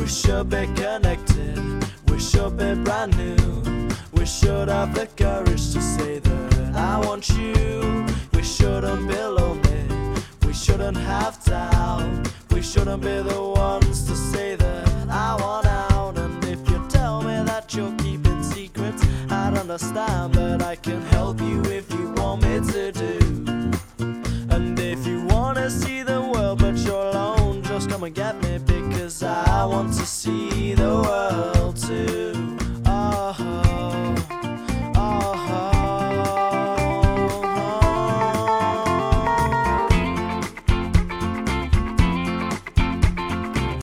We should be connected, we should be brand new. We should have the courage to say that I want you. We shouldn't be lonely, we shouldn't have doubt. We shouldn't be the ones to say that I want out. And if you tell me that you're keeping secrets, I'd understand. But